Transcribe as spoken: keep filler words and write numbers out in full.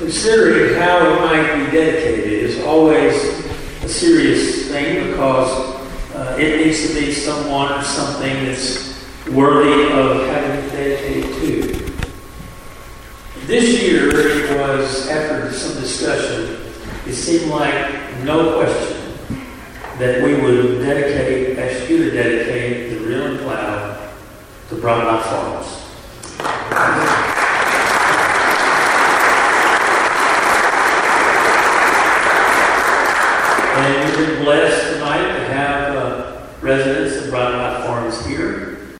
considering how it might be dedicated is always a serious thing because uh, it needs to be someone or something that's worthy of having it dedicated to. This year, it was, after some discussion, it seemed like no question that we would dedicate, ask you to dedicate the Reel and Plow to Broadmoor Farms. And we've been blessed tonight to have uh, residents